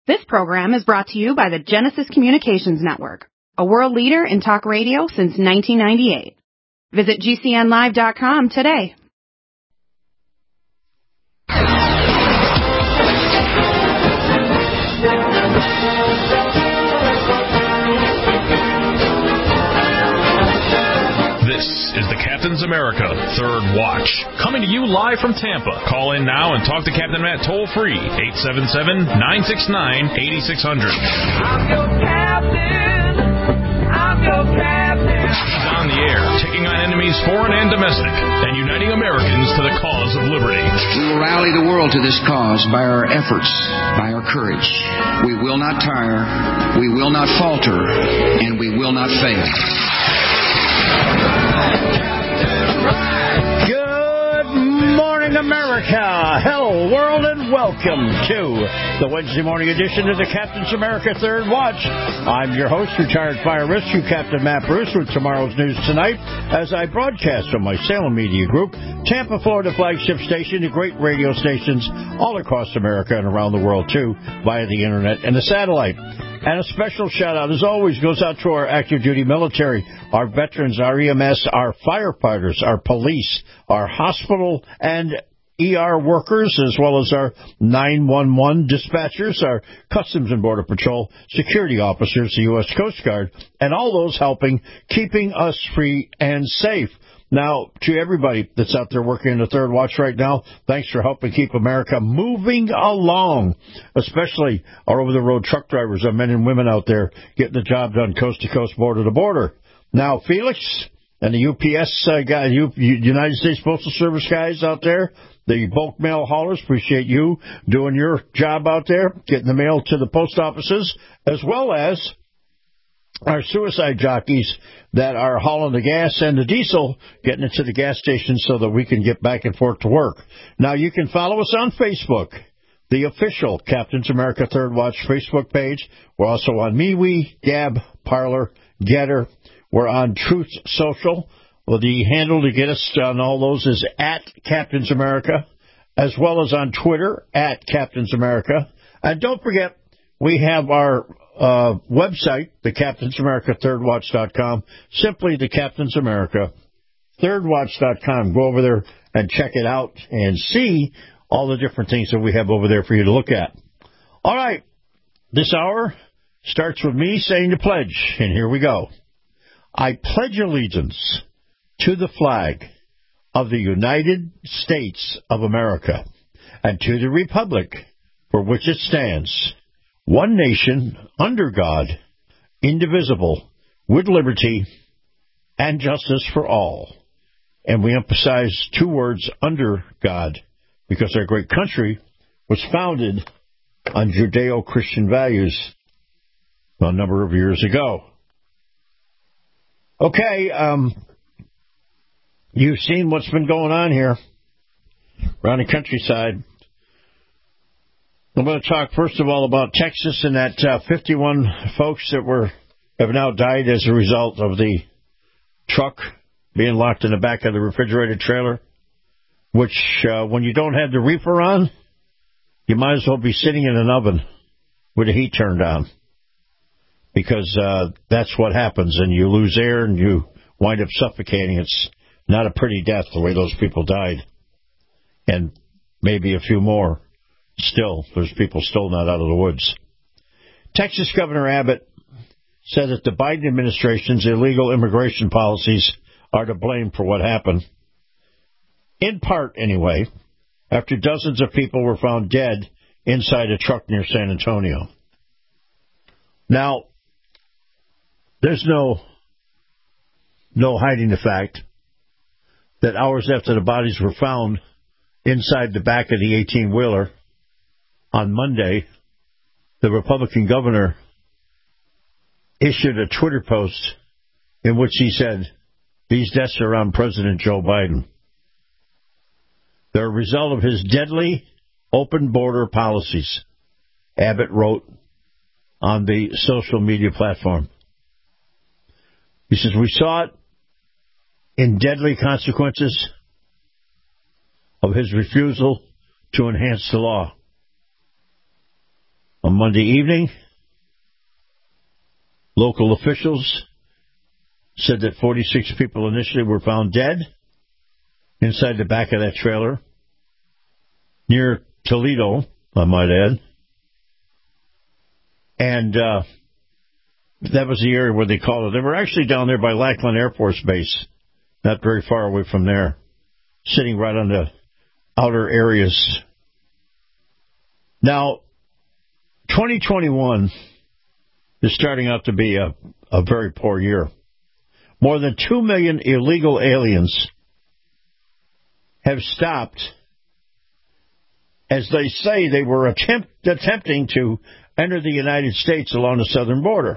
This program is brought to you by the Genesis Communications Network, a world leader in talk radio since 1998. Visit GCNlive.com today. This is the Captain's America Third Watch, coming to you live from Tampa. Call in now and talk to Captain Matt toll-free, 877-969-8600. I'm your captain. I'm your captain. He's on the air, taking on enemies foreign and domestic, and uniting Americans to the cause of liberty. We will rally the world to this cause by our efforts, by our courage. We will not tire, we will not falter, and we will not fail. Good morning, America. Hello, world, and welcome to the Wednesday morning edition of the Captain's America Third Watch. I'm your host, retired fire rescue Captain Matt Bruce, with tomorrow's news tonight as I broadcast from my Salem Media Group, Tampa, Florida flagship station, to great radio stations all across America and around the world, too, via the internet and the satellite. And a special shout-out, as always, goes out to our active-duty military, our veterans, our EMS, our firefighters, our police, our hospital and ER workers, as well as our 911 dispatchers, our Customs and Border Patrol security officers, the U.S. Coast Guard, and all those helping keeping us free and safe. Now, to everybody that's out there working in the Third Watch right now, thanks for helping keep America moving along, especially our over-the-road truck drivers, our men and women out there getting the job done coast to coast, border to border. Now, Felix and the UPS guy, United States Postal Service guys out there, the bulk mail haulers, appreciate you doing your job out there, getting the mail to the post offices, as well as our suicide jockeys that are hauling the gas and the diesel, getting it to the gas station so that we can get back and forth to work. Now, you can follow us on Facebook, the official Captain's America Third Watch Facebook page. We're also on MeWe, Gab, Parler, Getter. We're on Truth Social. Well, the handle to get us on all those is at Captain's America, as well as on Twitter, at Captain's America. And don't forget, we have our website, the Captain's America ThirdWatch.com, simply the Captain's America ThirdWatch.com. Go over there and check it out and see all the different things that we have over there for you to look at. All right, this hour starts with me saying the pledge, and here we go. I pledge allegiance to the flag of the United States of America and to the republic for which it stands, one nation, under God, indivisible, with liberty and justice for all. And we emphasize two words, under God, because our great country was founded on Judeo-Christian values a number of years ago. Okay, you've seen what's been going on here around the countryside. I'm going to talk, first of all, about Texas and that 51 folks that have now died as a result of the truck being locked in the back of the refrigerated trailer, which, when you don't have the reefer on, you might as well be sitting in an oven with the heat turned on, because that's what happens, and you lose air and you wind up suffocating. It's not a pretty death, the way those people died, and maybe a few more. Still, there's people still not out of the woods. Texas Governor Abbott said that the Biden administration's illegal immigration policies are to blame for what happened. In part, anyway, after dozens of people were found dead inside a truck near San Antonio. Now, there's no hiding the fact that hours after the bodies were found inside the back of the 18-wheeler, on Monday, the Republican governor issued a Twitter post in which he said, these deaths are on President Joe Biden. They're a result of his deadly open border policies, Abbott wrote on the social media platform. He says, we saw it in deadly consequences of his refusal to enhance the law. on Monday evening. Local officials said that 46 people initially were found dead inside the back of that trailer near Toledo, I might add. And that was the area where they called it. They were actually down there by Lackland Air Force Base, not very far away from there, sitting right on the outer areas. Now, 2021 is starting out to be a very poor year. More than 2 million illegal aliens have stopped, as they say they were attempting to enter the United States along the southern border.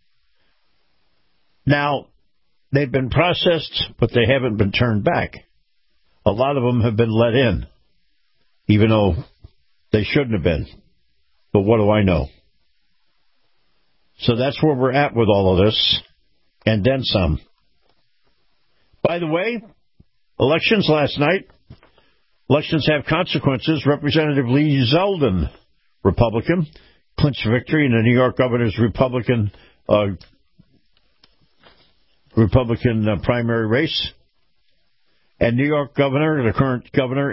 Now, they've been processed, but they haven't been turned back. A lot of them have been let in, even though they shouldn't have been. But what do I know? So that's where we're at with all of this, and then some. By the way, elections last night. Elections have consequences. Representative Lee Zeldin, Republican, clinched victory in the New York governor's Republican primary race. And New York governor, the current governor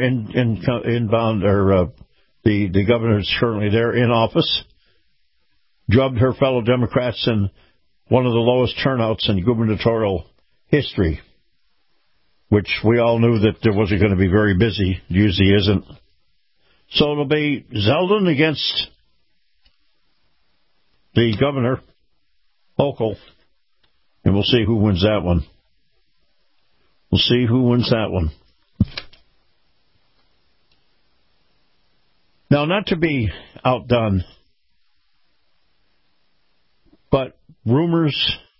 the governor is currently there in office, drubbed her fellow Democrats in one of the lowest turnouts in gubernatorial history, which we all knew that it wasn't going to be very busy. It usually isn't. So it'll be Zeldin against the governor, Hochul, and we'll see who wins that one. We'll see who wins that one. Now, not to be outdone, but rumors,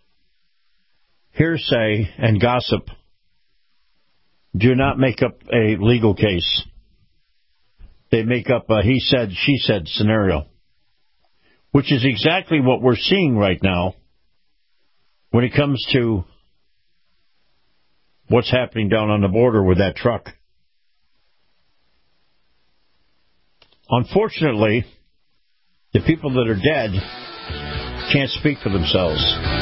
hearsay, and gossip do not make up a legal case. They make up a he said, she said scenario, which is exactly what we're seeing right now when it comes to what's happening down on the border with that truck. Unfortunately, the people that are dead can't speak for themselves.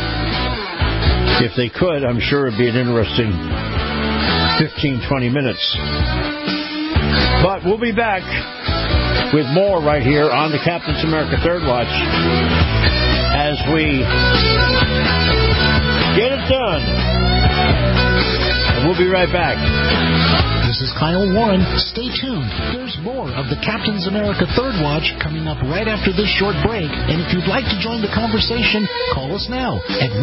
If they could, I'm sure it'd be an interesting 15, 20 minutes. But we'll be back with more right here on the Captain's America Third Watch as we get it done. And we'll be right back. This is Kyle Warren. Stay tuned. There's more of the Captain's America Third Watch coming up right after this short break. And if you'd like to join the conversation, call us now at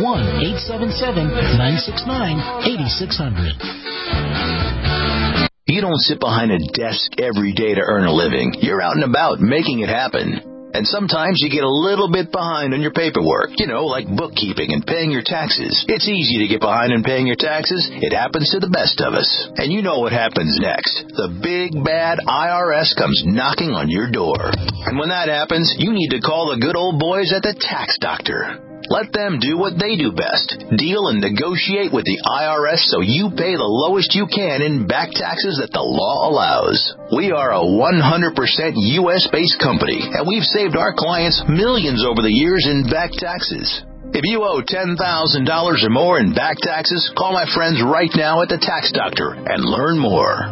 1-877-969-8600. You don't sit behind a desk every day to earn a living. You're out and about making it happen. And sometimes you get a little bit behind on your paperwork, like bookkeeping and paying your taxes. It's easy to get behind in paying your taxes. It happens to the best of us. And you know what happens next. The big, bad IRS comes knocking on your door. And when that happens, you need to call the good old boys at the Tax Doctor. Let them do what they do best. Deal and negotiate with the IRS so you pay the lowest you can in back taxes that the law allows. We are a 100% U.S.-based company, and we've saved our clients millions over the years in back taxes. If you owe $10,000 or more in back taxes, call my friends right now at the Tax Doctor and learn more.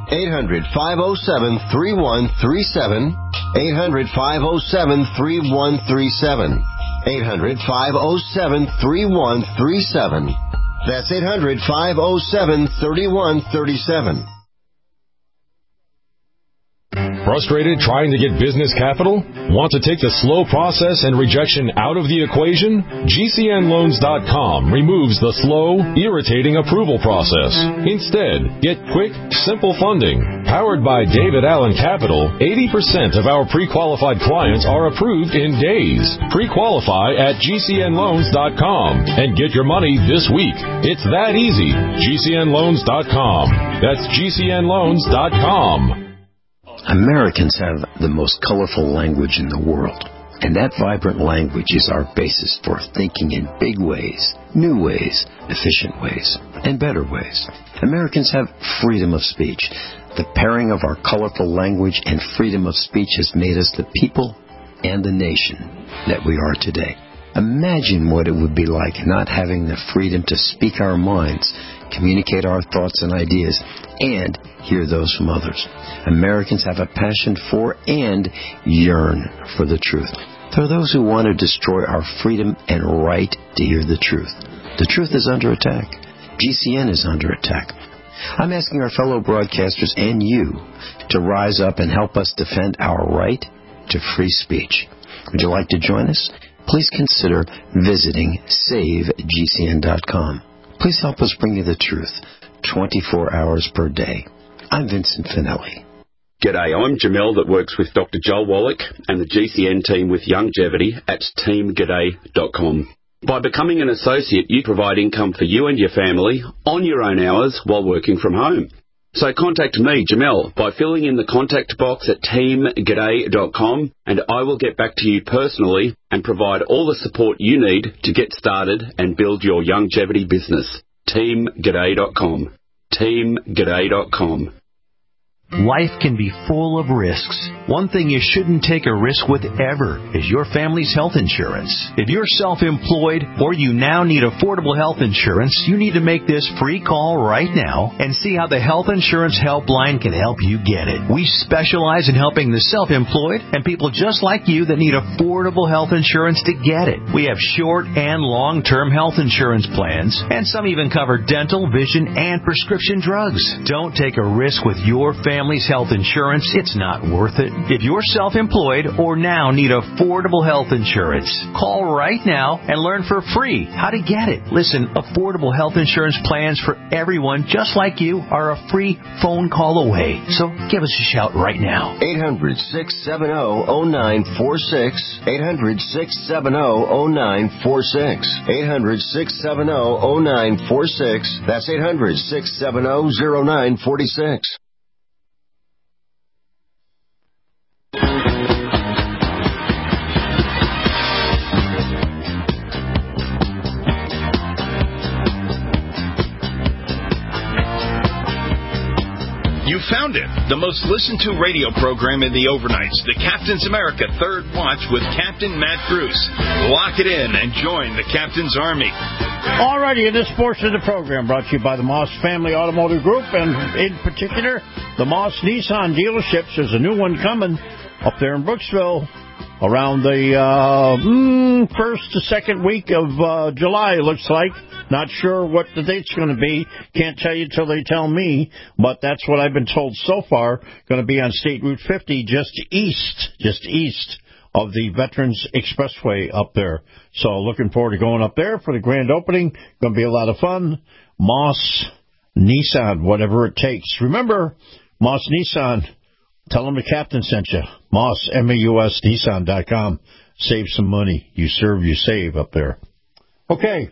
800-507-3137. 800-507-3137. 800-507-3137. That's 800-507-3137. Frustrated trying to get business capital? Want to take the slow process and rejection out of the equation? GCNloans.com removes the slow, irritating approval process. Instead, get quick, simple funding. Powered by David Allen Capital, 80% of our pre-qualified clients are approved in days. Pre-qualify at GCNloans.com and get your money this week. It's that easy. GCNloans.com. That's GCNloans.com. Americans have the most colorful language in the world, and that vibrant language is our basis for thinking in big ways, new ways, efficient ways, and better ways. Americans have freedom of speech. The pairing of our colorful language and freedom of speech has made us the people and the nation that we are today. Imagine what it would be like not having the freedom to speak our minds, communicate our thoughts and ideas, and hear those from others. Americans have a passion for and yearn for the truth. There are those who want to destroy our freedom and right to hear the truth. The truth is under attack. GCN is under attack. I'm asking our fellow broadcasters and you to rise up and help us defend our right to free speech. Would you like to join us? Please consider visiting SaveGCN.com. Please help us bring you the truth 24 hours per day. I'm Vincent Finelli. G'day, I'm Jamel that works with Dr. Joel Wallach and the GCN team with Longevity at teamg'day.com. By becoming an associate, you provide income for you and your family on your own hours while working from home. So contact me, Jamel, by filling in the contact box at teamg'day.com, and I will get back to you personally and provide all the support you need to get started and build your longevity business. teamg'day.com. teamg'day.com. Life can be full of risks. One thing you shouldn't take a risk with ever is your family's health insurance. If you're self-employed or you now need affordable health insurance, you need to make this free call right now and see how the Health Insurance Helpline can help you get it. We specialize in helping the self-employed and people just like you that need affordable health insurance to get it. We have short and long-term health insurance plans, and some even cover dental, vision, and prescription drugs. Don't take a risk with your family's health insurance. It's not worth it. If you're self-employed or now need affordable health insurance, call right now and learn for free how to get it. Listen, affordable health insurance plans for everyone just like you are a free phone call away. So give us a shout right now. 800-670-0946. 800-670-0946. 800-670-0946. That's 800-670-0946. You found it, the most listened to radio program in the overnights, the Captain's America Third Watch with Captain Matt Bruce. Lock it in and join the Captain's Army. Alrighty, in this portion of the program brought to you by the Moss Family Automotive Group, and in particular, the Moss Nissan dealerships. There's a new one coming up there in Brooksville around the first to second week of July, it looks like. Not sure what the date's going to be. Can't tell you till they tell me, but that's what I've been told so far. Going to be on State Route 50, just east of the Veterans Expressway up there. So looking forward to going up there for the grand opening. Going to be a lot of fun. Moss Nissan, whatever it takes. Remember, Moss Nissan, tell them the captain sent you. Moss, M-A-U-S, Nissan.com. Save some money. You serve, you save up there. Okay.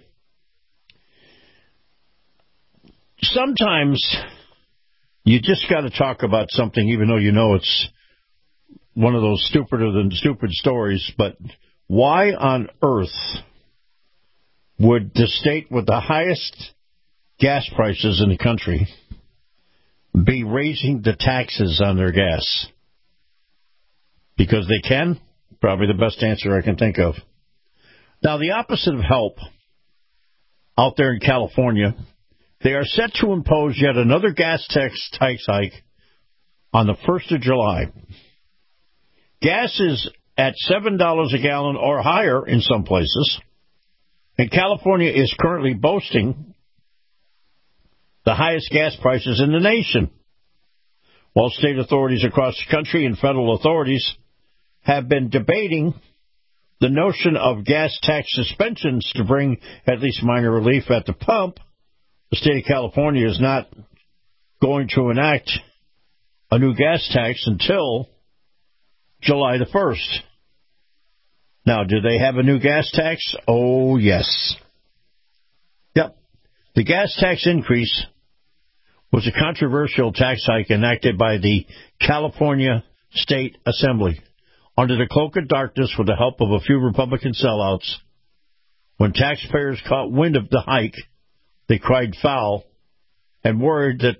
Sometimes you just got to talk about something, even though you know it's one of those stupider than stupid stories. But why on earth would the state with the highest gas prices in the country be raising the taxes on their gas? Because they can? Probably the best answer I can think of. Now, the opposite of help out there in California, they are set to impose yet another gas tax hike on the 1st of July. Gas is at $7 a gallon or higher in some places, and California is currently boasting the highest gas prices in the nation, while state authorities across the country and federal authorities have been debating the notion of gas tax suspensions to bring at least minor relief at the pump. The state of California is not going to enact a new gas tax until July the 1st. Now, do they have a new gas tax? Oh, yes. Yep. The gas tax increase was a controversial tax hike enacted by the California State Assembly under the cloak of darkness with the help of a few Republican sellouts. When taxpayers caught wind of the hike, they cried foul and worried that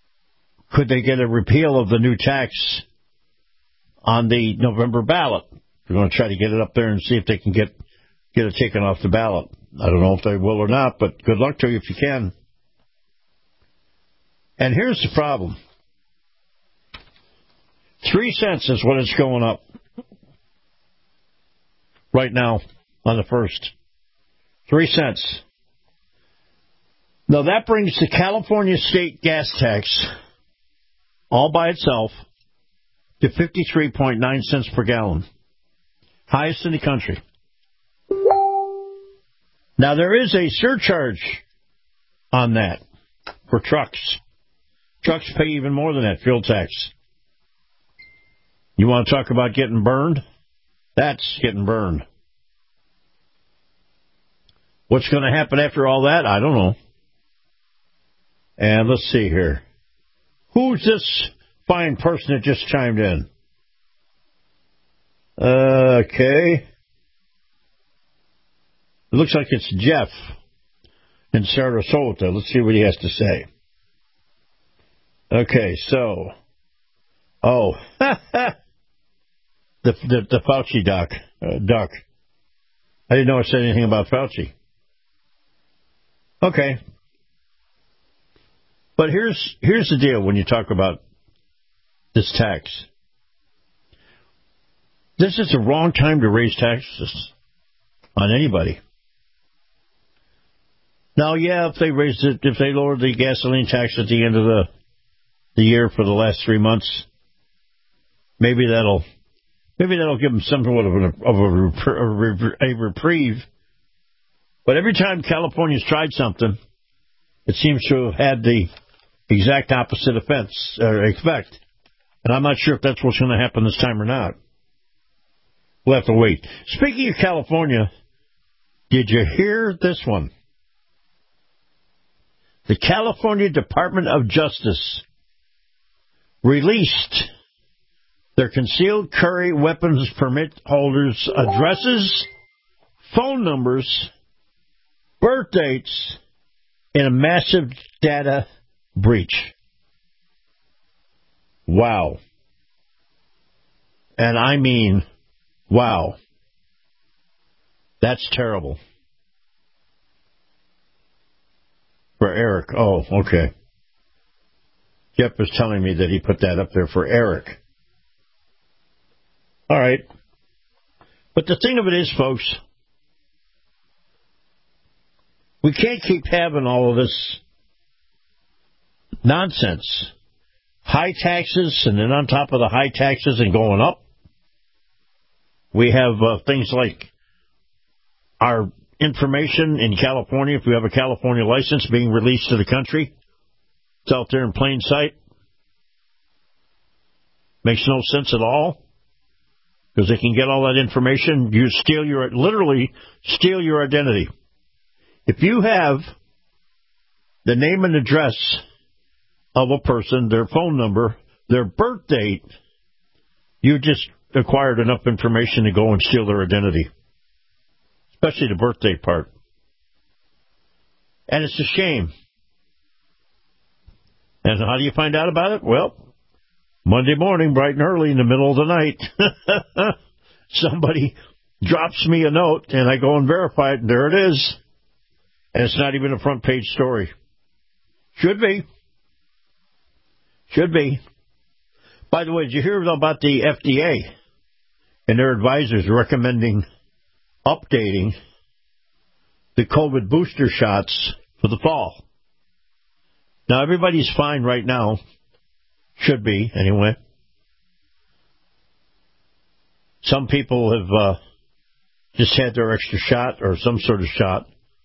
could they get a repeal of the new tax on the November ballot. They're going to try to get it up there and see if they can get it taken off the ballot. I don't know if they will or not, but good luck to you if you can. And here's the problem. 3 cents is what it's going up right now on the 1st. 3 cents. Now that brings the California state gas tax all by itself to 53.9 cents per gallon. Highest in the country. Now there is a surcharge on that for trucks. Trucks pay even more than that, fuel tax. You want to talk about getting burned? That's getting burned. What's going to happen after all that? I don't know. And let's see here. Who's this fine person that just chimed in? Okay. It looks like it's Jeff in Sarasota. Let's see what he has to say. Okay, so. Oh. the Fauci duck. I didn't know it said anything about Fauci. Okay. But here's the deal when you talk about this tax. This is the wrong time to raise taxes on anybody. Now, yeah, if they lower the gasoline tax at the end of the year for the last 3 months, maybe that'll give them somewhat of a reprieve. But every time California's tried something, it seems to have had the exact opposite effect. And I'm not sure if that's what's going to happen this time or not. We'll have to wait. Speaking of California, did you hear this one? The California Department of Justice released their concealed carry weapons permit holders' addresses, phone numbers, birth dates, in a massive data breach. Wow. And I mean, wow. That's terrible. For Eric. Oh, okay. Jeff was telling me that he put that up there for Eric. All right. But the thing of it is, folks, we can't keep having all of this nonsense. High taxes, and then on top of the high taxes and going up, we have things like our information in California, if we have a California license, being released to the country. It's out there in plain sight. Makes no sense at all, because they can get all that information. You literally steal your identity. If you have the name and address of a person, their phone number, their birth date, you just acquired enough information to go and steal their identity. Especially the birthday part. And it's a shame. And how do you find out about it? Well, Monday morning, bright and early, in the middle of the night, somebody drops me a note, and I go and verify it, and there it is. And it's not even a front page story. Should be. Should be. By the way, did you hear about the FDA and their advisors recommending updating the COVID booster shots for the fall? Now, everybody's fine right now. Should be, anyway. Some people have just had their extra shot or some sort of shot.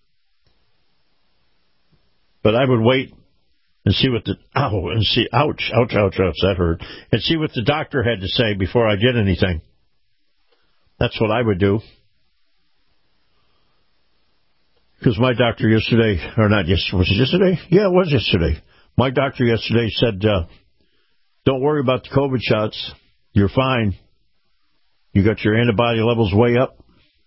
But I would wait and see what ouch, that hurt, and see what the doctor had to say before I did anything. That's what I would do. Because my doctor yesterday, or not yesterday, was it yesterday? Yeah, it was yesterday. My doctor yesterday said, don't worry about the COVID shots. You're fine. You got your antibody levels way up.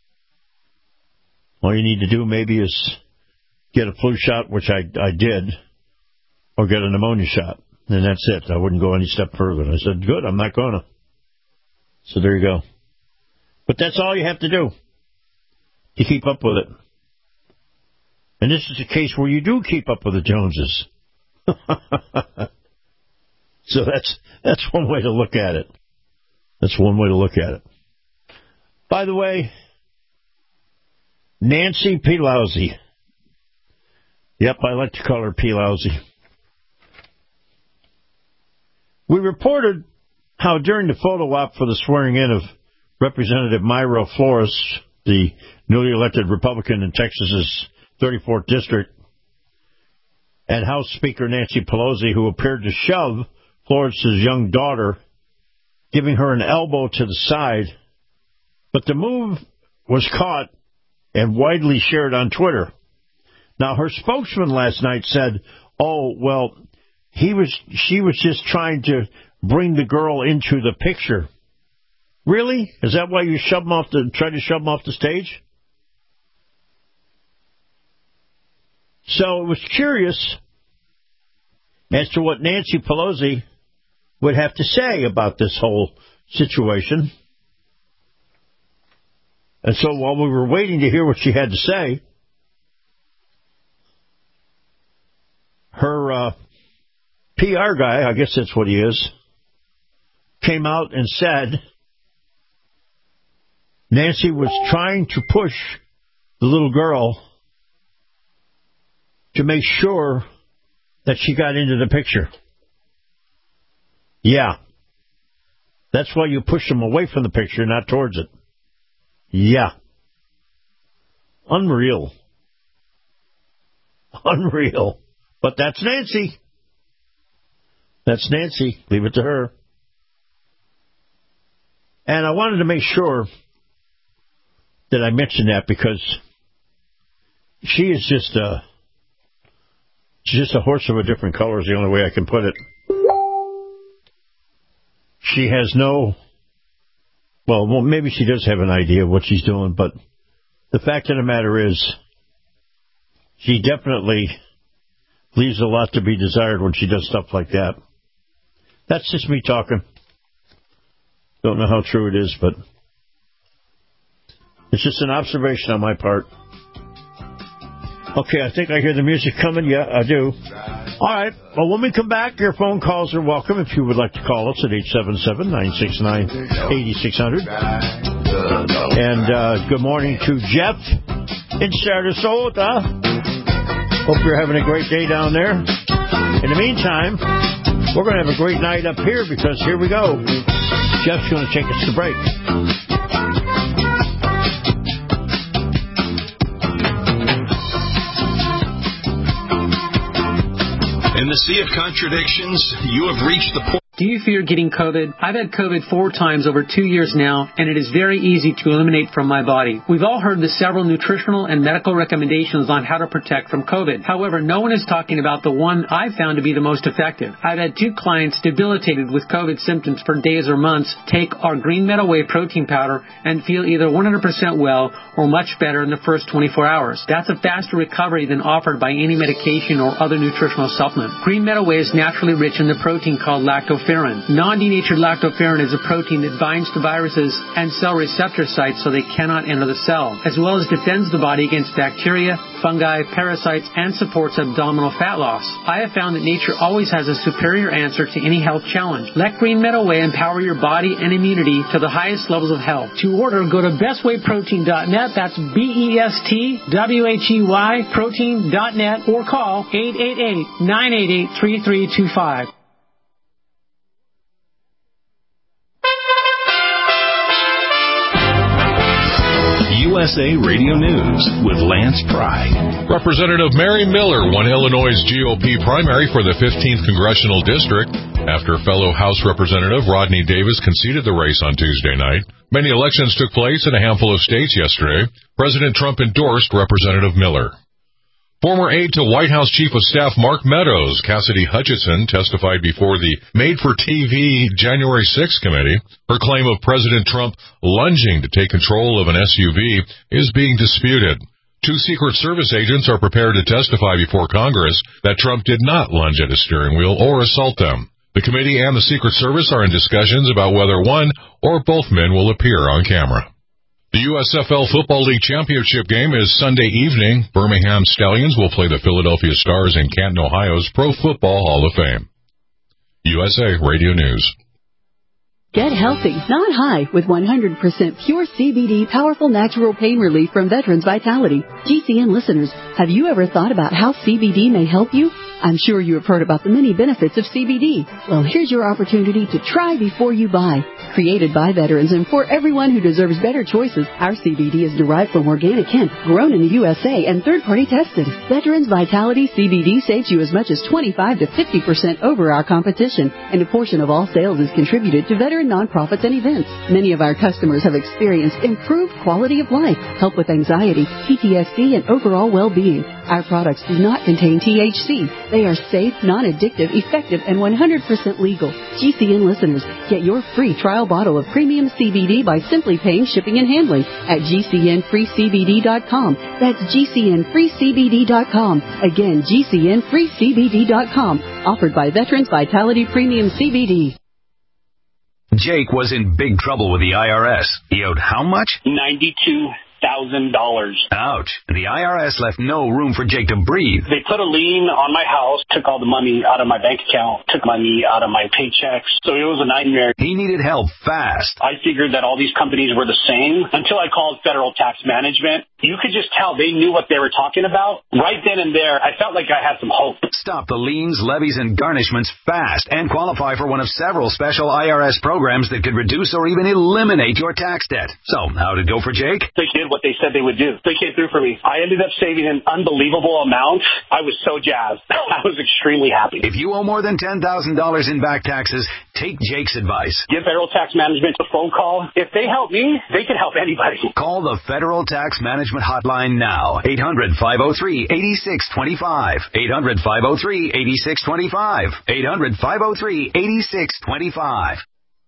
All you need to do maybe is get a flu shot, which I did, or get a pneumonia shot. And that's it. I wouldn't go any step further. And I said, good, I'm not going to. So there you go. But that's all you have to do to keep up with it. And this is a case where you do keep up with the Joneses. So that's one way to look at it. That's one way to look at it. By the way, Nancy Pelosi. Yep, I like to call her Pelosi. We reported how during the photo op for the swearing in of Representative Mayra Flores, the newly elected Republican in Texas's 34th district, and House Speaker Nancy Pelosi, who appeared to shove Flores' young daughter, giving her an elbow to the side. But the move was caught and widely shared on Twitter. Now, her spokesman last night said, oh, well, she was just trying to bring the girl into the picture. Really? Is that why you try to shove him off the stage? So it was curious as to what Nancy Pelosi would have to say about this whole situation. And so while we were waiting to hear what she had to say, her PR guy, I guess that's what he is, came out and said Nancy was trying to push the little girl to make sure that she got into the picture. Yeah. That's why you push them away from the picture, not towards it. Yeah. Unreal. Unreal. But that's Nancy. That's Nancy. Leave it to her. And I wanted to make sure that I mentioned that because she is just she's just a horse of a different color is the only way I can put it. She has well, maybe she does have an idea of what she's doing, but the fact of the matter is she definitely leaves a lot to be desired when she does stuff like that. That's just me talking. Don't know how true it is, but it's just an observation on my part. Okay, I think I hear the music coming. Yeah, I do. All right. Well, when we come back, your phone calls are welcome if you would like to call us at 877-969-8600. And good morning to Jeff in Sarasota. Hope you're having a great day down there. In the meantime, we're going to have a great night up here because here we go. Jeff's going to take us to break. In the sea of contradictions, you have reached the point. Do you fear getting COVID? I've had COVID 4 times over 2 years now, and it is very easy to eliminate from my body. We've all heard the several nutritional and medical recommendations on how to protect from COVID. However, no one is talking about the one I found to be the most effective. I've had 2 clients debilitated with COVID symptoms for days or months take our Green Meadow Whey protein powder and feel either 100% well or much better in the first 24 hours. That's a faster recovery than offered by any medication or other nutritional supplement. Green Meadow Whey is naturally rich in the protein called lactoferrin. Non-denatured lactoferrin is a protein that binds to viruses and cell receptor sites so they cannot enter the cell, as well as defends the body against bacteria, fungi, parasites, and supports abdominal fat loss. I have found that nature always has a superior answer to any health challenge. Let Green Meadow Whey empower your body and immunity to the highest levels of health. To order, go to bestwayprotein.net. That's BESTWHEY protein.net or call 888-988-3325. USA Radio News with Lance Pry. Representative Mary Miller won Illinois' GOP primary for the 15th Congressional District after fellow House Representative Rodney Davis conceded the race on Tuesday night. Many elections took place in a handful of states yesterday. President Trump endorsed Representative Miller. Former aide to White House Chief of Staff Mark Meadows, Cassidy Hutchinson, testified before the Made-for-TV January 6th committee. Her claim of President Trump lunging to take control of an SUV is being disputed. 2 Secret Service agents are prepared to testify before Congress that Trump did not lunge at a steering wheel or assault them. The committee and the Secret Service are in discussions about whether one or both men will appear on camera. The USFL Football League Championship game is Sunday evening. Birmingham Stallions will play the Philadelphia Stars in Canton, Ohio's Pro Football Hall of Fame. USA Radio News. Get healthy, not high, with 100% pure CBD powerful natural pain relief from Veterans Vitality. GCN listeners, have you ever thought about how CBD may help you? I'm sure you have heard about the many benefits of CBD. Well, here's your opportunity to try before you buy. Created by veterans and for everyone who deserves better choices, our CBD is derived from organic hemp, grown in the USA, and third-party tested. Veterans Vitality CBD saves you as much as 25 to 50% over our competition, and a portion of all sales is contributed to veteran nonprofits and events. Many of our customers have experienced improved quality of life, help with anxiety, PTSD, and overall well-being. Our products do not contain THC. They are safe, non-addictive, effective, and 100% legal. GCN listeners, get your free trial bottle of premium CBD by simply paying shipping and handling at GCNFreeCBD.com. That's GCNFreeCBD.com. Again, GCNFreeCBD.com. Offered by Veterans Vitality Premium CBD. Jake was in big trouble with the IRS. He owed how much? $92,000. Ouch. The IRS left no room for Jake to breathe. They put a lien on my house, took all the money out of my bank account, took money out of my paychecks. So it was a nightmare. He needed help fast. I figured that all these companies were the same until I called Federal Tax Management. You could just tell they knew what they were talking about. Right then and there, I felt like I had some hope. Stop the liens, levies, and garnishments fast and qualify for one of several special IRS programs that could reduce or even eliminate your tax debt. So, how did it go for Jake? They did what they said they would do. They came through for me. I ended up saving an unbelievable amount. I was so jazzed. I was extremely happy. If you owe more than $10,000 in back taxes, take Jake's advice. Give Federal Tax Management a phone call. If they help me, they can help anybody. Call the Federal Tax Management hotline now. 800-503-8625. 800-503-8625. 800-503-8625.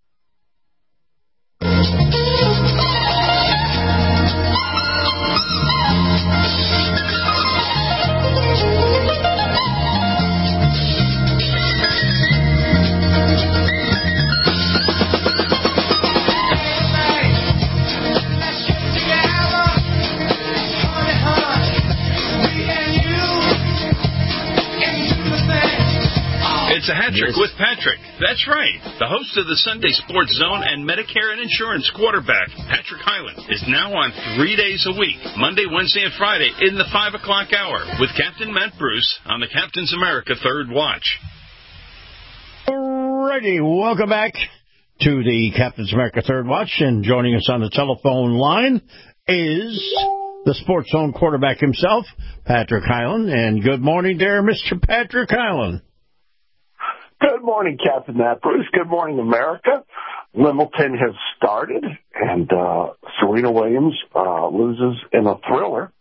It's a hat trick with Patrick. That's right. The host of the Sunday Sports Zone and Medicare and Insurance quarterback, Patrick Hyland, is now on 3 days a week, Monday, Wednesday, and Friday in the 5 o'clock hour with Captain Matt Bruce on the Captain's America Third Watch. Alrighty, welcome back to the Captain's America Third Watch, and joining us on the telephone line is the Sports Zone quarterback himself, Patrick Hyland. And good morning there, Mr. Patrick Hyland. Good morning, Captain Matt Bruce. Good morning, America. Wimbledon has started, and Serena Williams loses in a thriller.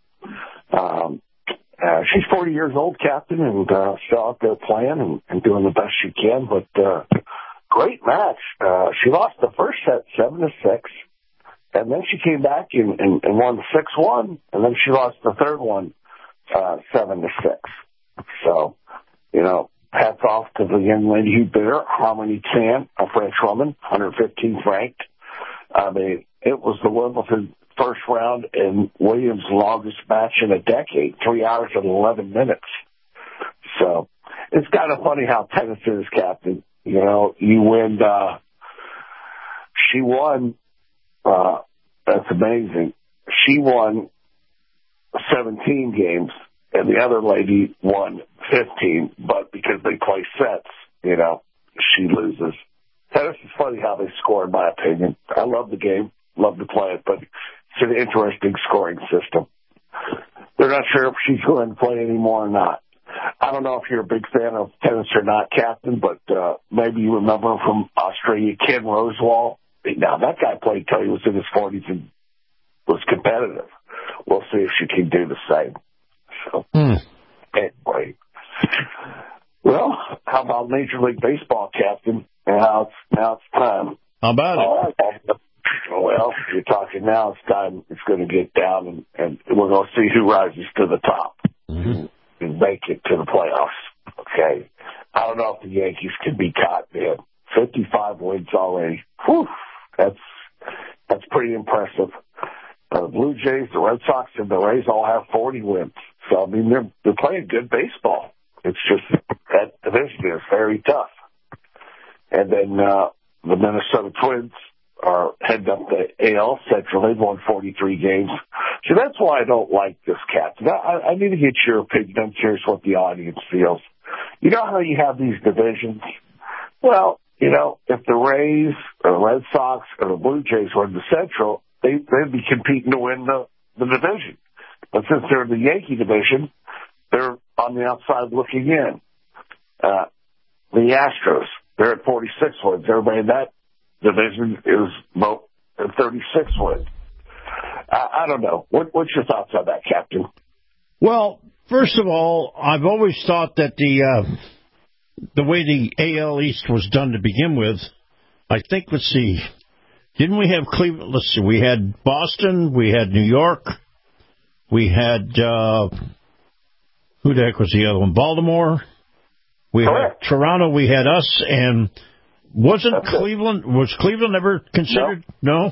She's 40 years old, Captain, and still out there playing and doing the best she can. But great match. She lost the first set 7-6, and then she came back and won 6-1, and then she lost the third one 7-6. So, you know, hats off to the young lady who beat her, Harmony Tan, a French woman, 115th ranked. I mean, it was the Wimbledon first round and Williams' longest match in a decade, 3 hours and 11 minutes. So it's kind of funny how tennis is, Captain. You know, you win, she won, that's amazing. She won 17 games. And the other lady won 15, but because they play sets, you know, she loses. Tennis is funny how they score, in my opinion. I love the game, love to play it, but it's an interesting scoring system. They're not sure if she's going to play anymore or not. I don't know if you're a big fan of tennis or not, Captain, but maybe you remember from Australia, Ken Rosewall. Now, that guy played till he was in his 40s and was competitive. We'll see if she can do the same. So, anyway. Well, how about Major League Baseball, Captain? Now it's time. How about it? Well, you're talking now. It's time. It's going to get down, and we're going to see who rises to the top and make it to the playoffs. Okay. I don't know if the Yankees can be caught, man. 55 wins already. Whew. That's pretty impressive. The Blue Jays, the Red Sox, and the Rays all have 40 wins. So, I mean, they're playing good baseball. It's just that division is very tough. And then the Minnesota Twins are heading up the AL Central. They've won 43 games. So that's why I don't like this, Captain. I need to get your opinion. I'm curious what the audience feels. You know how you have these divisions? Well, you know, if the Rays or the Red Sox or the Blue Jays were in the Central, they'd be competing to win the division. But since they're in the Yankee division, they're on the outside looking in. The Astros, they're at 46 wins. Everybody in that division is about 36 wins. I don't know. What's your thoughts on that, Captain? Well, first of all, I've always thought that the way the AL East was done to begin with, I think, let's see, didn't we have Cleveland? Let's see, we had Boston, we had New York, we had, who the heck was the other one? Baltimore. We had Toronto, we had us, and was Cleveland ever considered? No?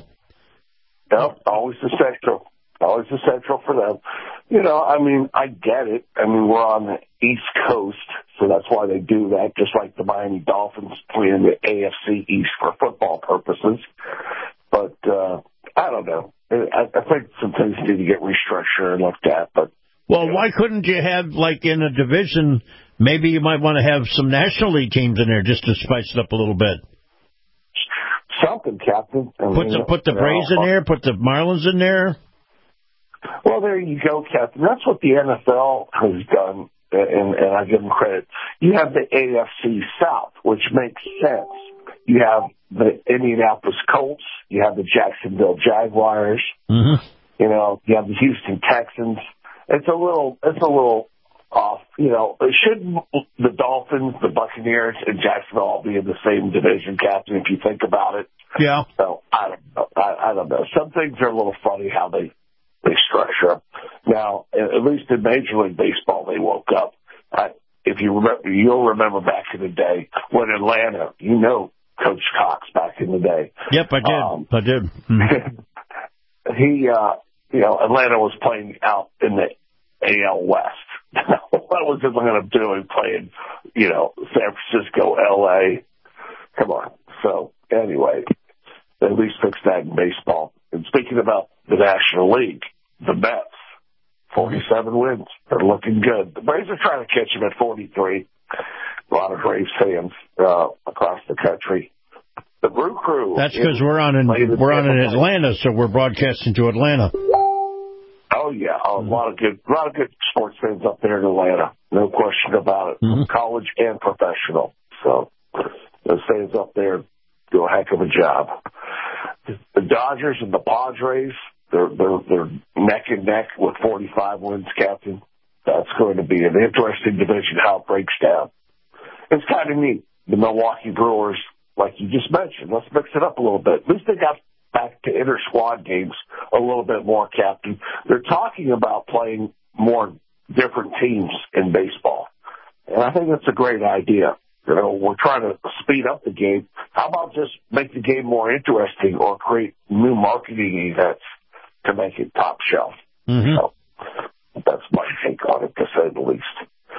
No, always the Central. Always the Central for them. You know, I mean, I get it. I mean, we're on the East Coast, so that's why they do that, just like the Miami Dolphins play in the AFC East for football purposes. But I don't know. I think some things need to get restructured and looked at. But well, why couldn't you have, like, in a division, maybe you might want to have some National League teams in there just to spice it up a little bit? Something, Captain. Put the Braves in there, put the Marlins in there. Well, there you go, Captain. That's what the NFL has done, and I give them credit. You have the AFC South, which makes sense. You have the Indianapolis Colts. You have the Jacksonville Jaguars. Mm-hmm. You know, you have the Houston Texans. It's a little off. You know, shouldn't the Dolphins, the Buccaneers, and Jacksonville all be in the same division, Captain, if you think about it? Yeah. So, I don't know. Some things are a little funny how they structure them. Now, at least in Major League Baseball, they woke up. If you remember, you'll remember back in the day when Atlanta, you know, Coach Cox back in the day. Yep, I did. Mm-hmm. He, you know, Atlanta was playing out in the AL West. What was Atlanta doing playing, you know, San Francisco, LA? Come on. So, anyway, at least fix that in baseball. And speaking about the National League, the Mets, 47 wins. They're looking good. The Braves are trying to catch them at 43. A lot of Braves fans across the country. The Brew Crew. That's because we're on in Atlanta, so we're broadcasting to Atlanta. Oh yeah, a lot of good sports fans up there in Atlanta. No question about it. Mm-hmm. College and professional. So those fans up there do a heck of a job. The Dodgers and the Padres, they're neck and neck with 45 wins, Captain. That's going to be an interesting division how it breaks down. It's kind of neat. The Milwaukee Brewers, like you just mentioned, let's mix it up a little bit. At least they got back to inter-squad games a little bit more, Captain. They're talking about playing more different teams in baseball. And I think that's a great idea. You know, we're trying to speed up the game. How about just make the game more interesting or create new marketing events to make it top shelf? Mm-hmm. So that's my take on it, to say the least.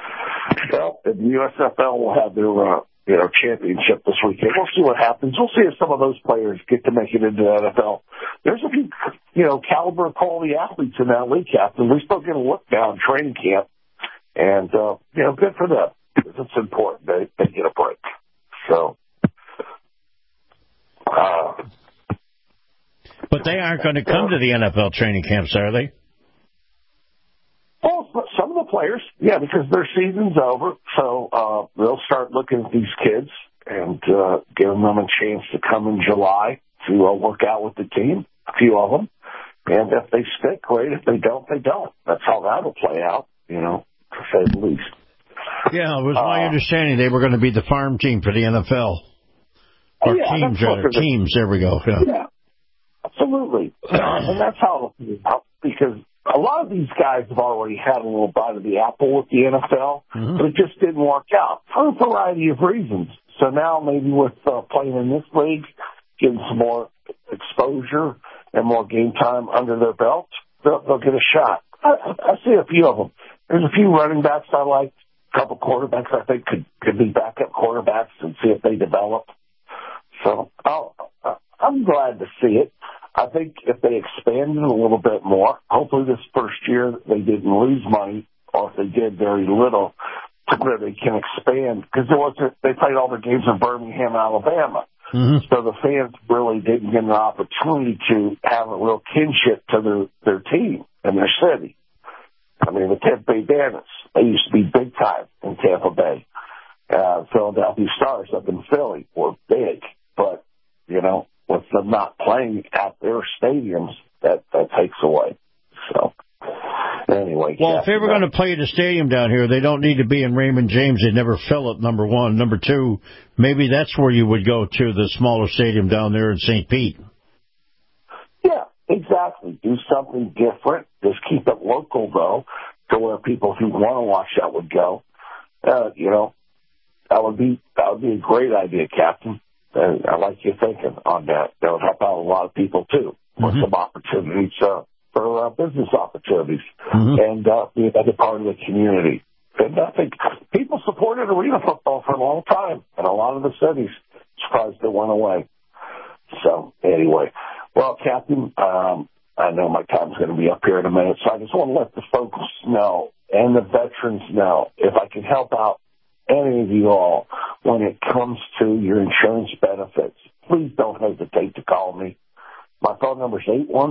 Well, the USFL will have their championship this weekend. We'll see what happens. We'll see if some of those players get to make it into the NFL. There's a few, caliber quality athletes in that league, Captain. We still get a look now in training camp. And, good for them. It's important. They get a break. So. But they aren't going to come to the NFL training camps, are they? Well, some of the players, yeah, because their season's over. So they'll start looking at these kids and giving them a chance to come in July to work out with the team, a few of them. And if they stick, great. If they don't, they don't. That's how that'll play out, to say the least. Yeah, it was my understanding they were going to be the farm team for the NFL. Or teams, rather. Teams, there we go. Yeah, absolutely. And that's how it'll be out, because a lot of these guys have already had a little bite of the apple with the NFL, mm-hmm. but it just didn't work out for a variety of reasons. So now maybe with playing in this league, getting some more exposure, and more game time under their belt, they'll get a shot. I see a few of them. There's a few running backs I like. A couple quarterbacks I think could be backup quarterbacks and see if they develop. So I'm glad to see it. I think if they expanded a little bit more, hopefully this first year they didn't lose money, or if they did very little, to where they can expand. Because they played all their games in Birmingham, Alabama. Mm-hmm. So the fans really didn't get an opportunity to have a real kinship to their team and their city. I mean, the Tampa Bay Bandits, they used to be big time in Tampa Bay. Philadelphia Stars up in Philly were big. But, with them not playing at their stadiums, that takes away. So, anyway. Well, if they were going to play at a stadium down here, they don't need to be in Raymond James. They'd never fill it, number one. Number two, maybe that's where you would go to, the smaller stadium down there in St. Pete. Yeah, exactly. Do something different. Just keep it local, though, to where people who want to watch that would go. That would be a great idea, Captain. And I like you thinking on that. That would help out a lot of people, too, with some opportunities for business opportunities and be another part of the community. And I think people supported arena football for a long time, and a lot of the cities surprised it went away. So, anyway. Well, Captain, I know my time's going to be up here in a minute, so I just want to let the folks know and the veterans know, if I can help out any of you all when it comes to your insurance benefits, please don't hesitate to call me. My phone number is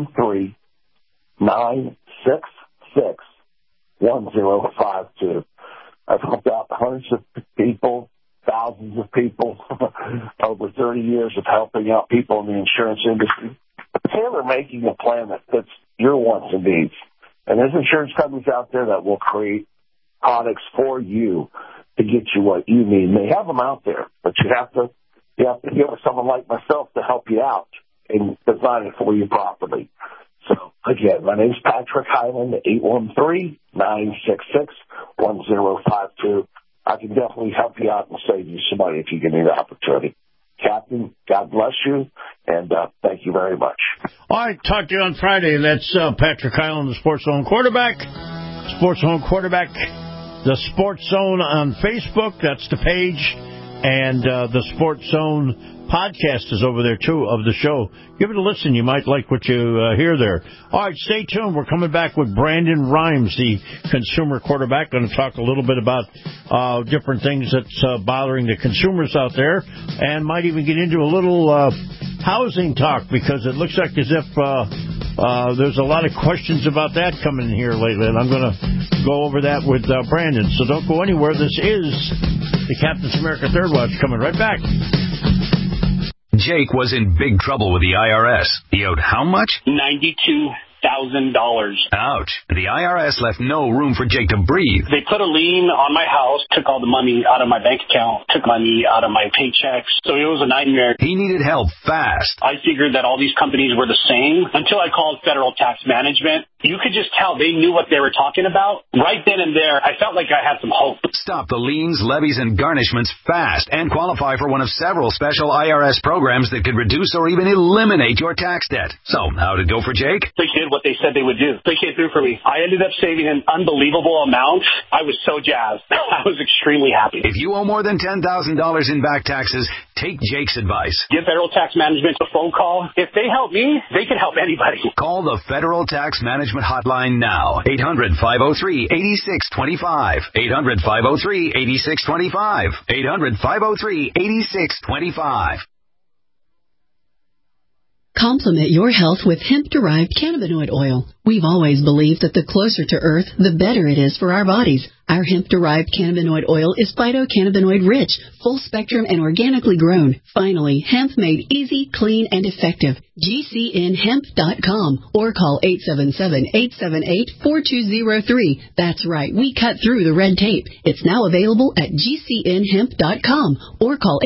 813-966-1052. I've helped out hundreds of people, thousands of people, over 30 years of helping out people in the insurance industry. Tailor making a plan that fits your wants and needs. And there's insurance companies out there that will create products for you to get you what you need. And they have them out there, but you have to get with someone like myself to help you out and design it for you properly. So, again, my name's Patrick Highland, 813-966-1052. I can definitely help you out and save you some money if you give me the opportunity. Captain, God bless you, and thank you very much. All right, talk to you on Friday. That's Patrick Highland, the Sports Zone quarterback. Sports Zone quarterback, the Sports Zone on Facebook. That's the page. And the Sports Zone podcast is over there, too, of the show. Give it a listen. You might like what you hear there. All right, stay tuned. We're coming back with Brandon Rhymes, the consumer quarterback. Going to talk a little bit about different things that's bothering the consumers out there, and might even get into a little housing talk, because it looks like as if there's a lot of questions about that coming in here lately, and I'm going to go over that with Brandon. So don't go anywhere. This is the Captain's America Third Watch, coming right back. Jake was in big trouble with the IRS. He owed how much? $92,000. Ouch. The IRS left no room for Jake to breathe. They put a lien on my house, took all the money out of my bank account, took money out of my paychecks. So it was a nightmare. He needed help fast. I figured that all these companies were the same until I called Federal Tax Management. You could just tell they knew what they were talking about. Right then and there, I felt like I had some hope. Stop the liens, levies, and garnishments fast and qualify for one of several special IRS programs that could reduce or even eliminate your tax debt. So, how'd it go for Jake? They did what they said they would do. They came through for me. I ended up saving an unbelievable amount. I was so jazzed. I was extremely happy. If you owe more than $10,000 in back taxes, take Jake's advice. Give Federal Tax Management a phone call. If they help me, they can help anybody. Call the Federal Tax Management hotline now. 800-503-8625. 800-503-8625. 800-503-8625. Complement your health with hemp-derived cannabinoid oil. We've always believed that the closer to Earth, the better it is for our bodies. Our hemp-derived cannabinoid oil is phytocannabinoid-rich, full-spectrum, and organically grown. Finally, hemp made easy, clean, and effective. GCNhemp.com or call 877-878-4203. That's right, we cut through the red tape. It's now available at GCNhemp.com or call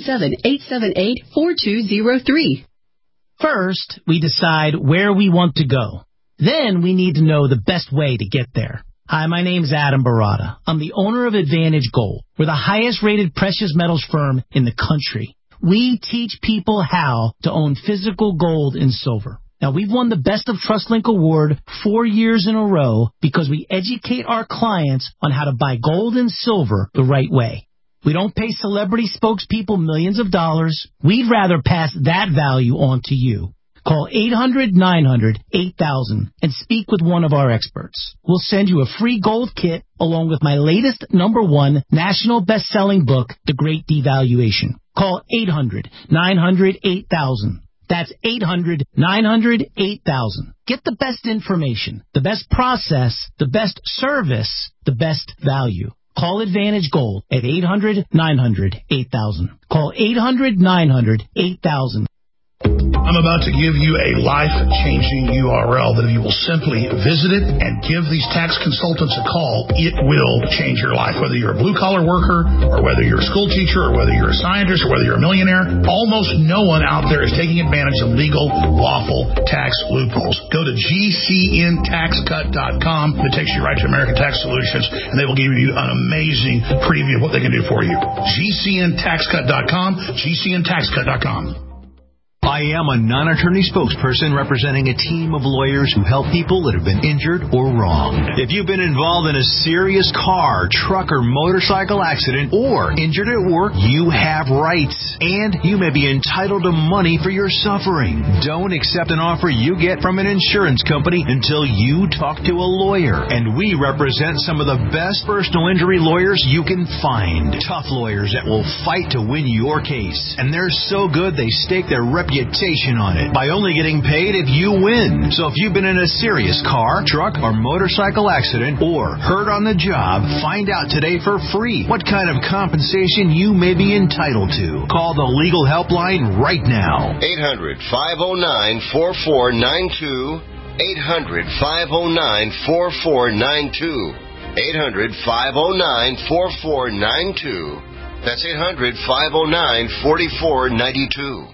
877-878-4203. First, we decide where we want to go. Then we need to know the best way to get there. Hi, my name's Adam Barada. I'm the owner of Advantage Gold. We're the highest-rated precious metals firm in the country. We teach people how to own physical gold and silver. Now, we've won the Best of TrustLink award 4 years in a row because we educate our clients on how to buy gold and silver the right way. We don't pay celebrity spokespeople millions of dollars. We'd rather pass that value on to you. Call 800-900-8000 and speak with one of our experts. We'll send you a free gold kit along with my latest #1 national best-selling book, The Great Devaluation. Call 800-900-8000. That's 800-900-8000. Get the best information, the best process, the best service, the best value. Call Advantage Gold at 800-900-8000. Call 800-900-8000. I'm about to give you a life-changing URL that if you will simply visit it and give these tax consultants a call, it will change your life. Whether you're a blue-collar worker or whether you're a school teacher or whether you're a scientist or whether you're a millionaire, almost no one out there is taking advantage of legal, lawful tax loopholes. Go to GCNTaxCut.com. It takes you right to American Tax Solutions, and they will give you an amazing preview of what they can do for you. GCNTaxCut.com, GCNTaxCut.com. I am a non-attorney spokesperson representing a team of lawyers who help people that have been injured or wronged. If you've been involved in a serious car, truck, or motorcycle accident or injured at work, you have rights, and you may be entitled to money for your suffering. Don't accept an offer you get from an insurance company until you talk to a lawyer, and we represent some of the best personal injury lawyers you can find. Tough lawyers that will fight to win your case, and they're so good they stake their reputation on it by only getting paid if you win. So if you've been in a serious car, truck, or motorcycle accident or hurt on the job, find out today for free what kind of compensation you may be entitled to. Call the legal helpline right now. 800-509-4492. 800-509-4492. 800-509-4492. That's 800-509-4492.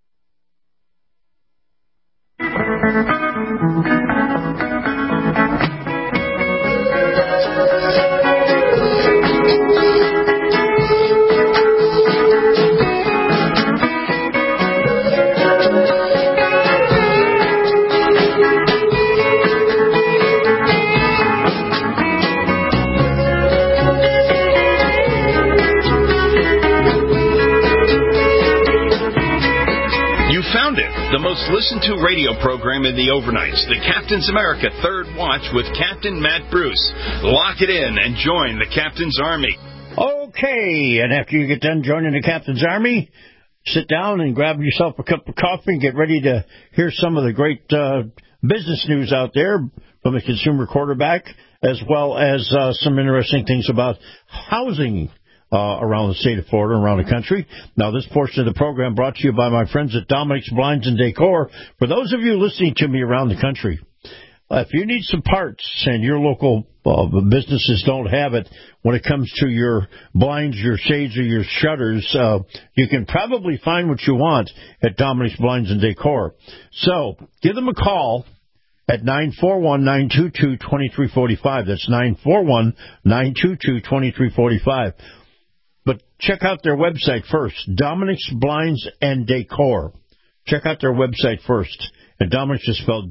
The most listened to radio program in the overnights, the Captain's America Third Watch with Captain Matt Bruce. Lock it in and join the Captain's Army. Okay, and after you get done joining the Captain's Army, sit down and grab yourself a cup of coffee and get ready to hear some of the great business news out there from the consumer quarterback, as well as some interesting things about housing around the state of Florida and around the country. Now, this portion of the program brought to you by my friends at Dominic's Blinds and Decor. For those of you listening to me around the country, if you need some parts and your local businesses don't have it when it comes to your blinds, your shades, or your shutters, you can probably find what you want at Dominic's Blinds and Decor. So give them a call at 941-922-2345. That's 941-922-2345. But check out their website first, Dominic's Blinds and Decor. Check out their website first. And Dominic's is spelled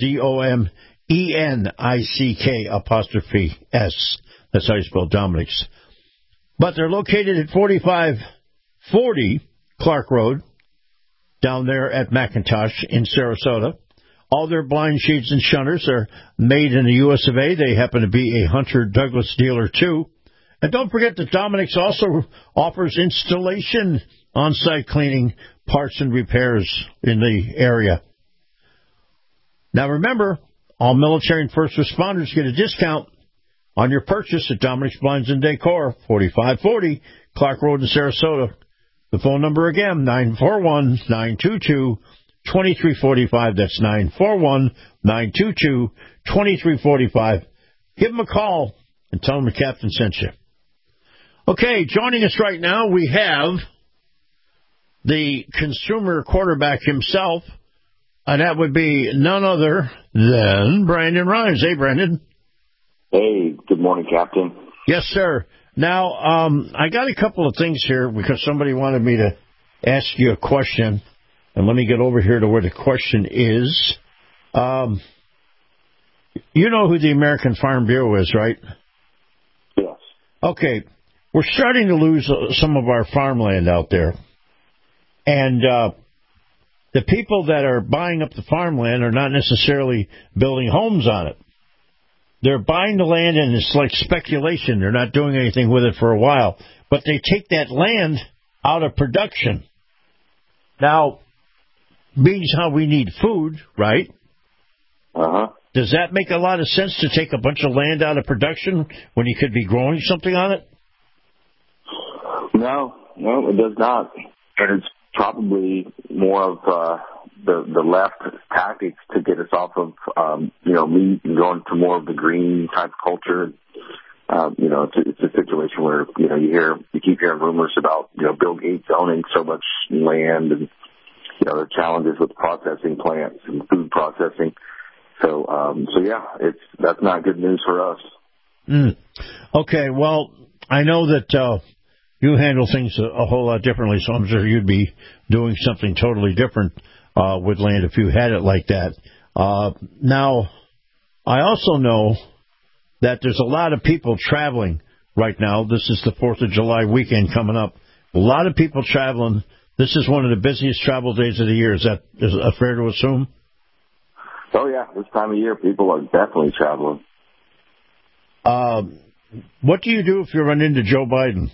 DOMENICK''S. That's how you spell Dominic's. But they're located at 4540 Clark Road, down there at McIntosh in Sarasota. All their blind shades and shutters are made in the US of A. They happen to be a Hunter Douglas dealer, too. And don't forget that Dominic's also offers installation, on-site cleaning, parts and repairs in the area. Now remember, all military and first responders get a discount on your purchase at Dominic's Blinds and Decor, 4540 Clark Road in Sarasota. The phone number again, 941-922-2345. That's 941-922-2345. Give them a call and tell them the captain sent you. Okay, joining us right now, we have the consumer quarterback himself, and that would be none other than Brandon Rhymes. Hey, Brandon. Hey, good morning, Captain. Yes, sir. Now, I got a couple of things here because somebody wanted me to ask you a question, and let me get over here to where the question is. You know who the American Farm Bureau is, right? Yes. Okay. We're starting to lose some of our farmland out there. And the people that are buying up the farmland are not necessarily building homes on it. They're buying the land, and it's like speculation. They're not doing anything with it for a while. But they take that land out of production. Now, being how we need food, right? Uh-huh. Does that make a lot of sense to take a bunch of land out of production when you could be growing something on it? No, it does not. And it's probably more of the left tactics to get us off of, meat and going to more of the green type culture. It's a situation where, you keep hearing rumors about, Bill Gates owning so much land and, the challenges with processing plants and food processing. So that's not good news for us. Okay, well, I know that you handle things a whole lot differently, so I'm sure you'd be doing something totally different with land if you had it like that. Now, I also know that there's a lot of people traveling right now. This is the 4th of July weekend coming up. A lot of people traveling. This is one of the busiest travel days of the year. Is that fair to assume? Oh, yeah. This time of year, people are definitely traveling. What do you do if you run into Joe Biden?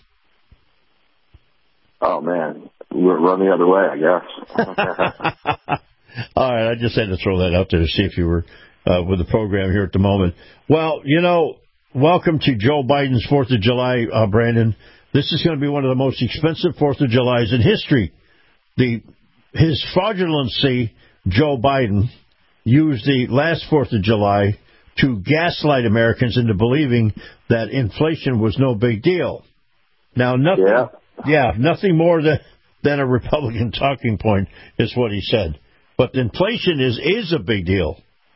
Oh, man. Run the other way, I guess. All right. I just had to throw that out there to see if you were with the program here at the moment. Well, welcome to Joe Biden's 4th of July, Brandon. This is going to be one of the most expensive 4th of Julys in history. His fraudulency, Joe Biden, used the last 4th of July to gaslight Americans into believing that inflation was no big deal. Now, nothing more than a Republican talking point is what he said. But inflation is a big deal.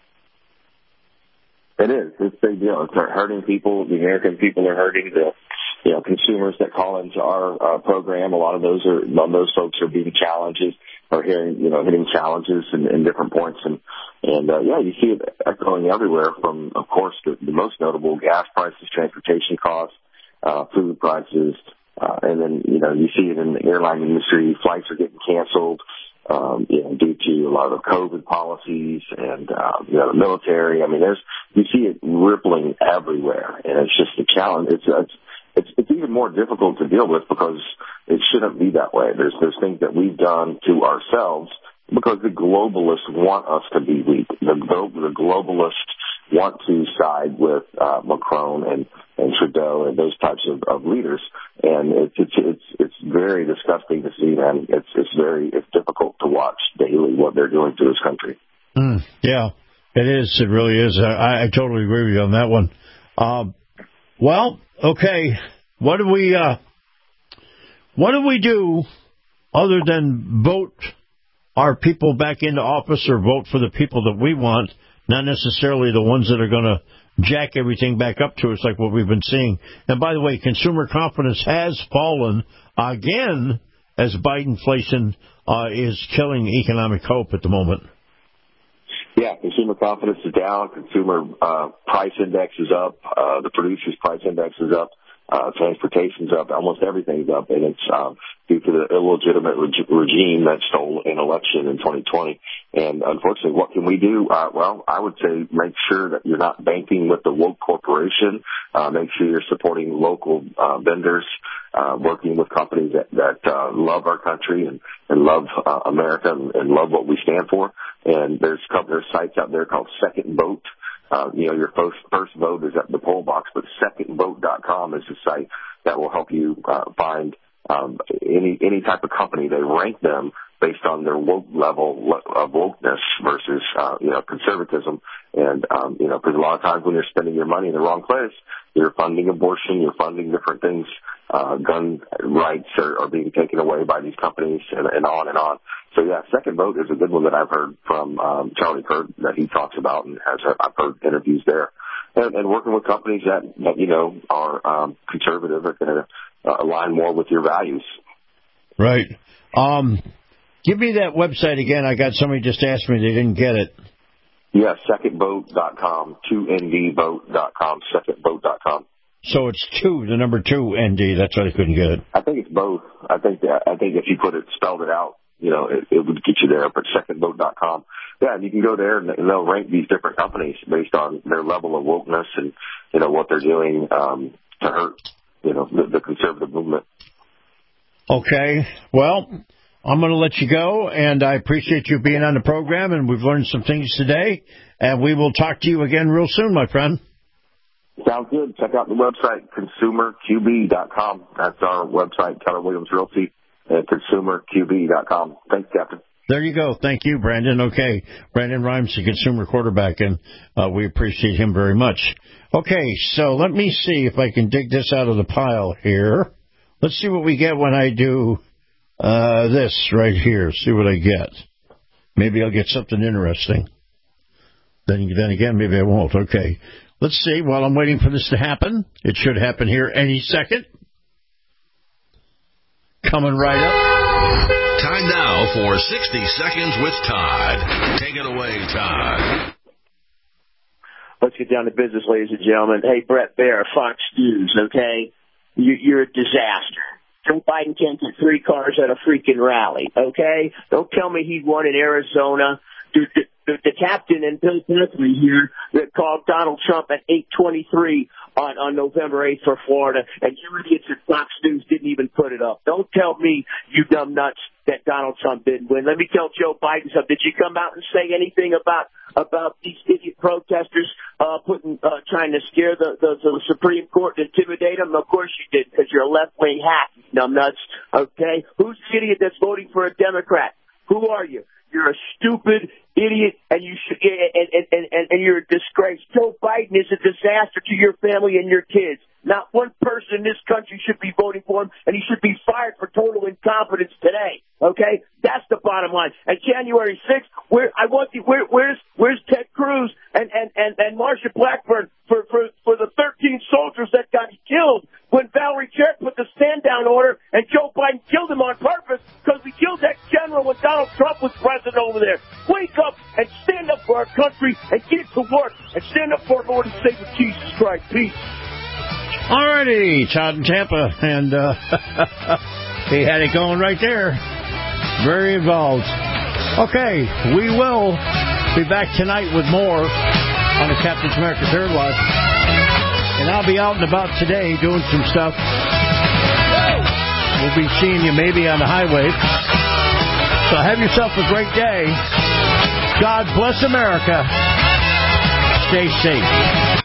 It is. It's a big deal. It's hurting people. The American people are hurting. The consumers that call into our program, a lot of those folks are being hitting challenges in different points, and you see it echoing everywhere from, of course, the most notable gas prices, transportation costs, food prices, and then you see it in the airline industry. Flights are getting canceled, due to a lot of the COVID policies and the military. I mean, you see it rippling everywhere, and it's just a challenge. It's even more difficult to deal with because it shouldn't be that way. There's things that we've done to ourselves because the globalists want us to be weak. The globalists want to side with Macron and Trudeau and those types of leaders, and it's very disgusting to see, man. It's difficult to watch daily what they're doing to this country. Yeah, it is. It really is. I totally agree with you on that one. Well, okay. What do we do other than vote our people back into office or vote for the people that we want, not necessarily the ones that are going to jack everything back up to us like what we've been seeing? And by the way, consumer confidence has fallen again as Bidenflation is killing economic hope at the moment. Yeah, consumer confidence is down. Consumer price index is up. The producer's price index is up. Transportation's up. Almost everything's up, and it's due to the illegitimate regime that stole an election in 2020. And unfortunately, what can we do? Well, I would say make sure that you're not banking with the woke corporation. Make sure you're supporting local vendors, working with companies that love our country and love America and love what we stand for. And there's sites out there called Second Vote. Your first vote is at the poll box, but secondvote.com is the site that will help you find any type of company. They rank them based on their woke level of wokeness versus conservatism. And because a lot of times when you're spending your money in the wrong place, you're funding abortion, you're funding different things. Gun rights are being taken away by these companies, and on and on. So, yeah, Second Vote is a good one that I've heard from Charlie Kirk that he talks about, and I've heard interviews there. And working with companies that are conservative are going to align more with your values. Right. Give me that website again. I got somebody just asked me they didn't get it. Yeah, secondboat.com, 2ndboat.com, secondboat.com. So it's 2, the number 2, ND. That's why I couldn't get it. I think it's both. I think if you spelled it out, it would get you there. But secondboat.com. Yeah, and you can go there and they'll rank these different companies based on their level of wokeness and, what they're doing, to hurt, the conservative movement. Okay. Well, I'm going to let you go, and I appreciate you being on the program, and we've learned some things today, and we will talk to you again real soon, my friend. Sounds good. Check out the website, consumerqb.com. That's our website, Keller Williams Realty, consumerqb.com. Thanks, Captain. There you go. Thank you, Brandon. Okay. Brandon Rhymes, the consumer quarterback, and we appreciate him very much. Okay, so let me see if I can dig this out of the pile here. Let's see what we get when I do this right here. See what I get. Maybe I'll get something interesting. Then again, maybe I won't. Okay. Let's see. While I'm waiting for this to happen, it should happen here any second. Coming right up. Time now for 60 Seconds with Todd. Take it away, Todd. Let's get down to business, ladies and gentlemen. Hey, Brett Baer, Fox News, okay? You're a disaster. Joe Biden can't get 3 cars at a freaking rally, okay? Don't tell me he won in Arizona. The captain and Bill Bethany here that called Donald Trump at 8:23 on November 8th for Florida, and you idiots at Fox News didn't even put it up. Don't tell me, you dumb nuts, that Donald Trump didn't win. Let me tell Joe Biden something. Did you come out and say anything about these idiot protesters trying to scare the Supreme Court and intimidate them? Of course you did, because you're a left-wing hack, you dumb nuts. Okay, who's the idiot that's voting for a Democrat? Who are you? You're a stupid idiot, and you're a disgrace. Joe Biden is a disaster to your family and your kids. Not one person in this country should be voting for him, and he should be fired for total incompetence today. Okay, that's the bottom line. And January 6th, where's Ted Cruz and Marsha Blackburn for the 13 soldiers that got killed when Valerie Jarrett put the stand down order and Joe Biden killed him on purpose because we killed that general when Donald Trump was president over there. Wake up and stand up for our country and get to work and stand up for our Lord and Savior Jesus Christ. Peace. Alrighty, Todd in Tampa, and he had it going right there. Very involved. Okay, we will be back tonight with more on the Captain's America Third Watch. And I'll be out and about today doing some stuff. We'll be seeing you maybe on the highway. So have yourself a great day. God bless America. Stay safe.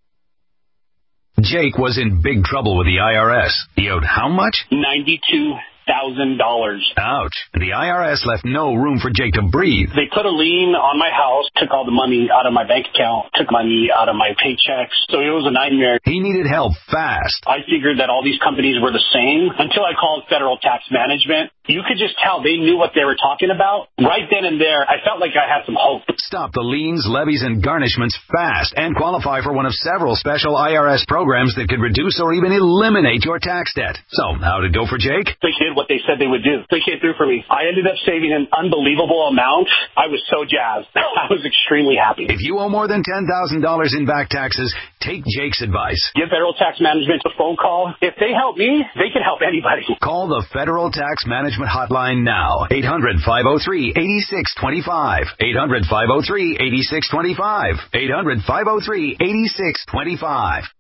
Jake was in big trouble with the IRS. He owed how much? $92,000. Ouch. The IRS left no room for Jake to breathe. They put a lien on my house, took all the money out of my bank account, took money out of my paychecks. So it was a nightmare. He needed help fast. I figured that all these companies were the same until I called Federal Tax Management. You could just tell they knew what they were talking about. Right then and there, I felt like I had some hope. Stop the liens, levies, and garnishments fast and qualify for one of several special IRS programs that could reduce or even eliminate your tax debt. So, how'd it go for Jake? They did what they said they would do. They came through for me. I ended up saving an unbelievable amount. I was so jazzed. I was extremely happy. If you owe more than $10,000 in back taxes, take Jake's advice. Give Federal Tax Management a phone call. If they help me, they can help anybody. Call the Federal Tax Management Hotline now. 800-503-8625. 800-503-8625. 800-503-8625.